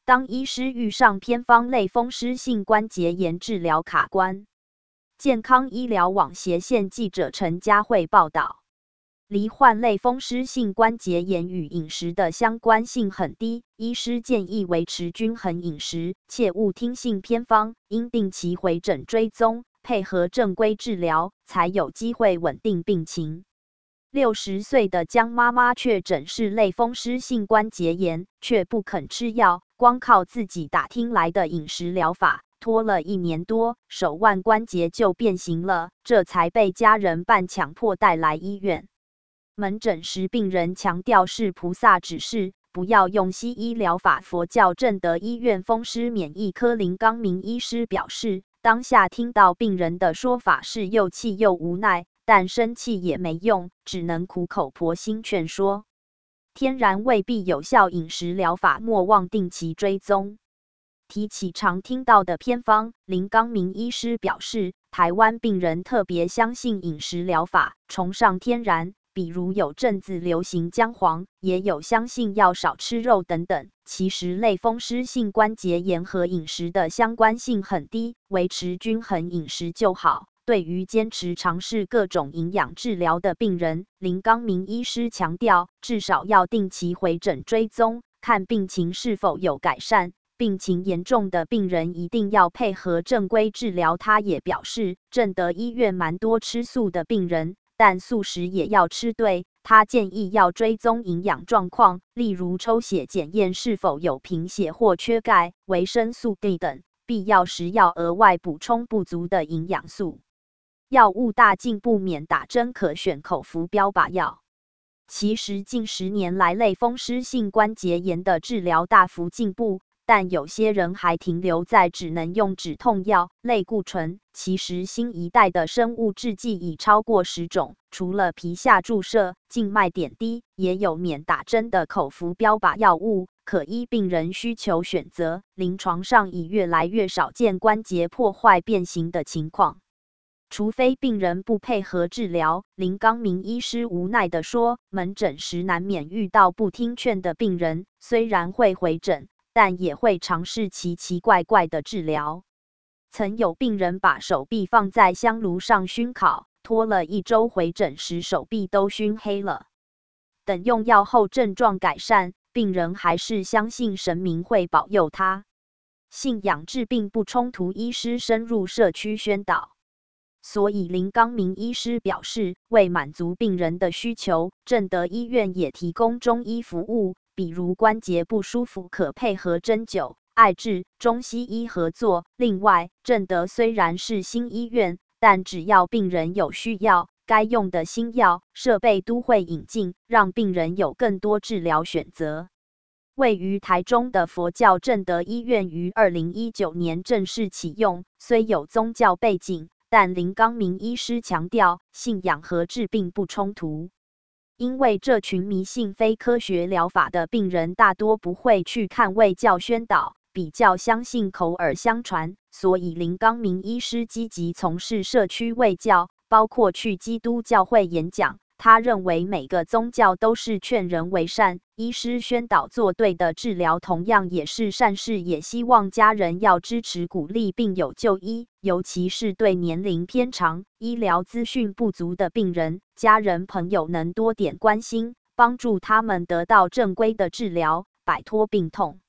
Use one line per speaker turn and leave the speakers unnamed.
当医师遇上偏方类风湿性关节炎治疗卡关。健康医疗网斜线记者陈佳慧报道，罹患类风湿性关节炎与饮食的相关性很低，医师建议维持均衡饮食，切勿听信偏方，应定期回诊追踪，配合正规治疗，才有机会稳定病情。60岁的江妈妈确诊是类风湿性关节炎，却不肯吃药，光靠自己打听来的饮食疗法，拖了1年多，手腕关节就变形了，这才被家人半强迫带来医院。门诊时，病人强调是菩萨指示，不要用西医疗法。佛教正德医院风湿免疫科林刚明医师表示，当下听到病人的说法是又气又无奈，但生气也没用，只能苦口婆心劝说。天然未必有效饮食疗法，莫忘定期追踪。提起常听到的偏方，林刚明医师表示，台湾病人特别相信饮食疗法，崇尚天然。比如有阵子流行姜黄，也有相信要少吃肉等等。其实类风湿性关节炎和饮食的相关性很低，维持均衡饮食就好。对于坚持尝试各种营养治疗的病人，林刚明医师强调，至少要定期回诊追踪，看病情是否有改善。病情严重的病人一定要配合正规治疗。他也表示，正德医院蛮多吃素的病人，但素食也要吃对。他建议要追踪营养状况，例如抽血检验是否有贫血或缺钙、维生素 D 等，必要时要额外补充不足的营养素。药物大进步，免打针可选口服标靶药。其实近10年来，类风湿性关节炎的治疗大幅进步，但有些人还停留在只能用止痛药、类固醇。其实新一代的生物制剂已超过10种，除了皮下注射、静脉点滴，也有免打针的口服标靶药物，可依病人需求选择。临床上已越来越少见关节破坏变形的情况。除非病人不配合治疗，林刚明医师无奈地说，门诊时难免遇到不听劝的病人，虽然会回诊，但也会尝试奇奇怪怪的治疗。曾有病人把手臂放在香炉上熏烤，拖了1周回诊时手臂都熏黑了。等用药后症状改善，病人还是相信神明会保佑他。信仰治病不冲突，医师深入社区宣导。所以林刚明医师表示，为满足病人的需求，正德医院也提供中医服务，比如关节不舒服可配合针灸、艾治、中西医合作。另外，正德虽然是新医院，但只要病人有需要，该用的新药、设备都会引进，让病人有更多治疗选择。位于台中的佛教正德医院于2019年正式启用，虽有宗教背景，但林刚明医师强调，信仰和治病不冲突。因为这群迷信非科学疗法的病人大多不会去看卫教宣导，比较相信口耳相传，所以林刚明医师积极从事社区卫教，包括去基督教会演讲。他认为每个宗教都是劝人为善，医师宣导做对的治疗同样也是善事，也希望家人要支持鼓励病友就医，尤其是对年龄偏长、医疗资讯不足的病人，家人朋友能多点关心，帮助他们得到正规的治疗，摆脱病痛。